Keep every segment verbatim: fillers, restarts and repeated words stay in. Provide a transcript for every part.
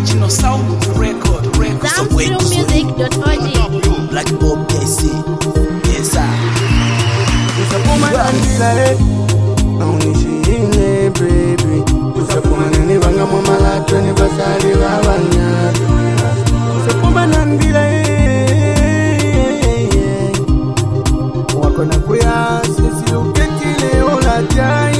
original sound record, record. zamstream music dot org. Black Bob K C. Yes, sir. Usapuma nandila Naunishine baby Usapuma nani banga mwamala Tweni basali wawanya Usapuma nandila Wako na kuya Sisi uketile ulatai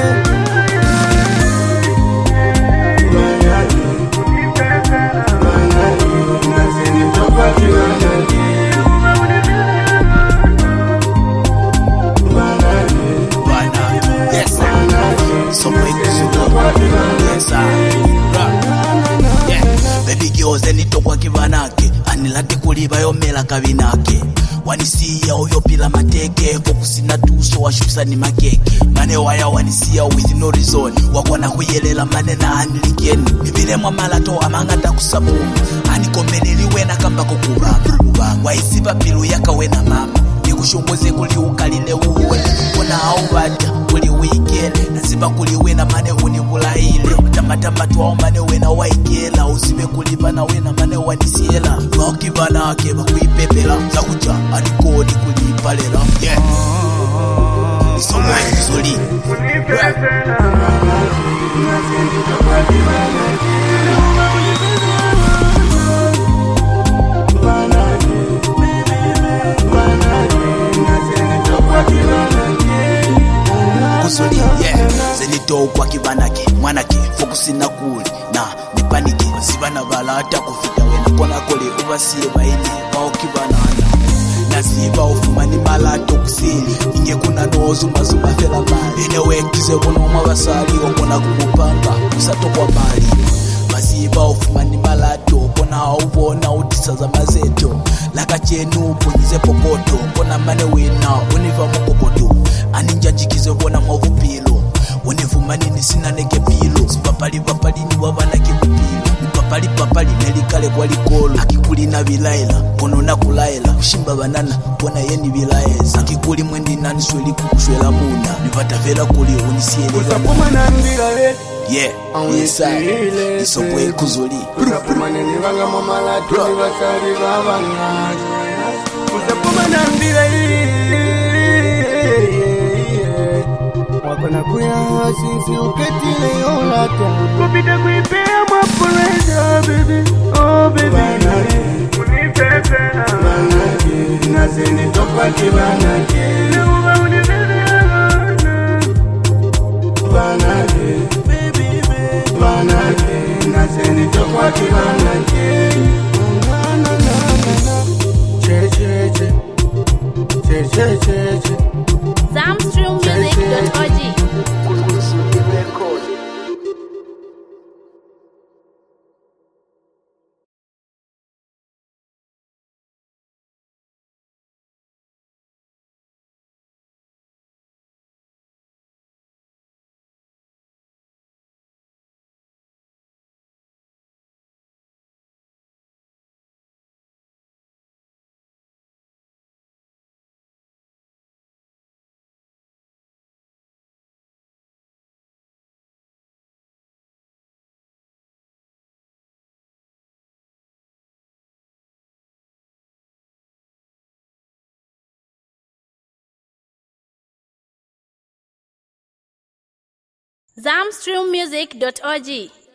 Baby girls enitokwa kibanake anilate kuliba yomela kabinake wanisiya oyopila mateke fokusina tuso washusa ni makeke mane waya wanisiya with no reason wakona kuyelela mane na anilikeni bibile mwamalato amangata kusapu anikombeleliwe na kamba kukuba waisipa pilu yakawena mama nikushongoze kuli ukalile uwe kona aubata kuli weekend naziba kuli wena mane unibulaile tamatamba tuwa mane wena waikela usibe kulipa na wena mane wanisiela wakibana ake bakuipepela zakuja alikodi kulipa lela yeah nisomo nzuri kusuli yeah zenito kwa kibanake mwanake fokusina kuli na nipanike sibana balata kufita wena kona kole ubasiye baili bao kibanana naziba ufumani malato kusili inge kuna nozu mazuma fela mali enewe kize bono mwabasali wakona kumupanga usato kwa mali maziba ufumani malato kona ubona utisa za mazeto laka chenu punyize pokoto kona mane wena univa mokokoto aninja jikize kona mwavupilo univumani nisina neke pilo sipapali papali ni wabana kipupilo nipapali papali nelikale kwa likolo akikuli na vilaila kono na kulaila kushimba banana kona yeni vilaeza akikuli mwendi nani sweli kukushwela muna nipata vela kuli unisiele Usapuma nandila yeah yes sir isopwe kuzuli Usapuma nani banga mwamala Tweni basali wawanya Usapuma nandila Wakona kuya sisi uketile yolata Kupita kuipea mwaporeza baby Oh baby Unipepena Banake Nasini tokwa kibanake Leuba unipepena Banake Baby baby Banake Nasini tokwa kibanake Na na na na na Che che che Che che che che zamstream music dot org. zamstream music dot org.